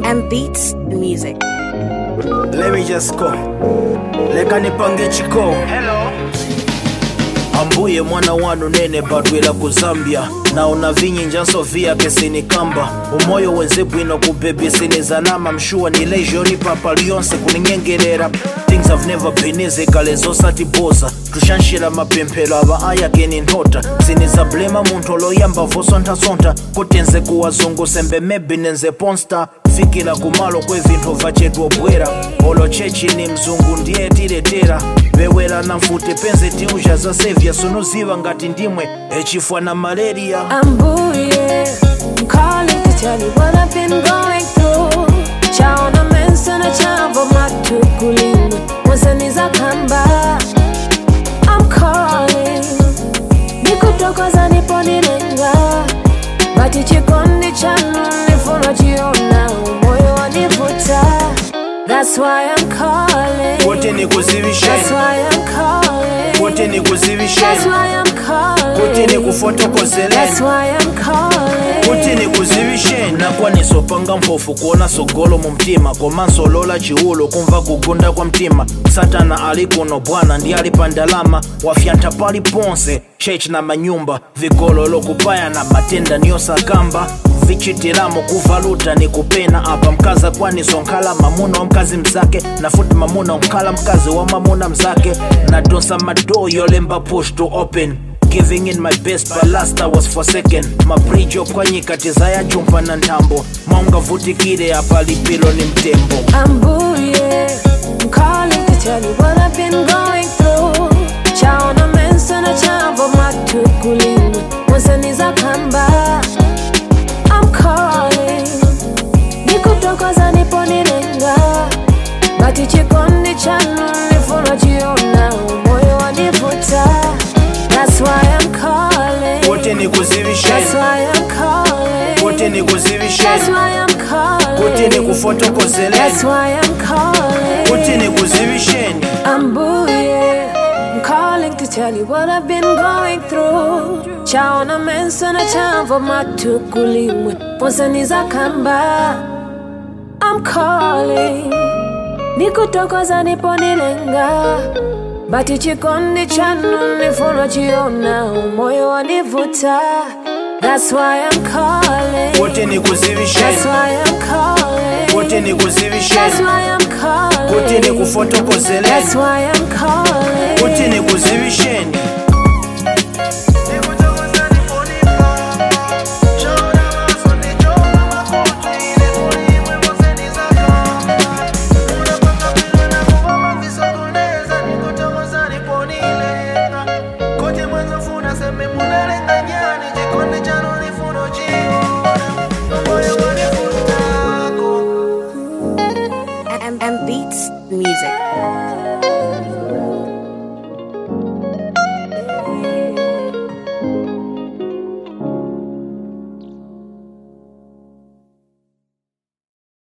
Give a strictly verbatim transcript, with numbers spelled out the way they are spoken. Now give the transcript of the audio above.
and beats music. Let me just go. Leka nipange chiko. Hello. Ambuye mwana wanu nene badwela ku Zambia. Naona vinyinja Sofia kesini kamba. Umoyo wenze bwino kubebi sini zanama. Mshua ni lejoni papa lionse kuningengerera. Things have never been easy kale zosati boza. Tushanshira mapempelo aba aya geni ntota. Sini za blema muntolo yamba vosonta sonta. Kutenze kuwazungu sembe mebi nenze ponsta. Fikila kumalo kwe vinto vachedwa bwera. Olo chechi ni mzungu ndiye tiretera. Bewela na mfute penze tiuja za sevya. Sunuziva ngati ndimwe echifwa na malaria. Ambuye, I'm calling to tell you what I've been going through. Chaona mensa na chambo matukulini Mwasaniza kamba I'm calling Nikutokoza niponilenga Bati chikondi chanu nifuno jiona Moyo wanivuta That's why I'm calling Kote ni kuzivishe That's why I'm calling Kote ni kuzivishe That's why I'm calling Kote ni kufotokozele That's why I'm calling Kote ni kuzivishe Nakwa nisopanga mpofu kuona sogolo mumtima Komanso lola chiulo kumva kugunda kwa mtima Satana alikuno bwana ndi alipandalama Wafyanta pali ponse Church na manyumba Vigolo lokupaya na matenda niosa kamba Vichitiramo kuvaluta ni kupena Apa mkaza kwani sonkala mamuna wa mkazi mzake Nafuti mamuna mkala mkazi wa mamuna mzake Na donsa mado yolemba push to open Giving in my best but last I was forsaken Maprijo kwanyi katizaya chumpa na ntambo Maunga vutikire hapa lipilo ni mtembo Ambuye, I'm calling to tell you what I've been going through Chaona mensa na chambo matukulini Mwasaniza kamba I'm calling Nikutokoza niponilenga Bati chikondi chanu nifuno jiona Moyo wanivuta That's why I'm calling Kote ni kuzivishe That's why I'm calling Kote ni kuzivishe That's why I'm calling Kote ni kufotokozele That's why I'm calling Kote ni kuzivisheni Ambuye, I'm calling to tell you what I've been going through Chaona mensa na chamvo matukulimwe Mwasaniza kamba I'm calling Nikutokoza niponilenga Bati chikondi chanu nifuno jiona Moyo wanivuta That's why I'm calling Kote ni kuzivishe That's why I'm calling Kote ni kuzivishe That's why I'm calling Kote ni kufotokozele That's why I'm calling Kote ni kuzivisheni And, and beats music.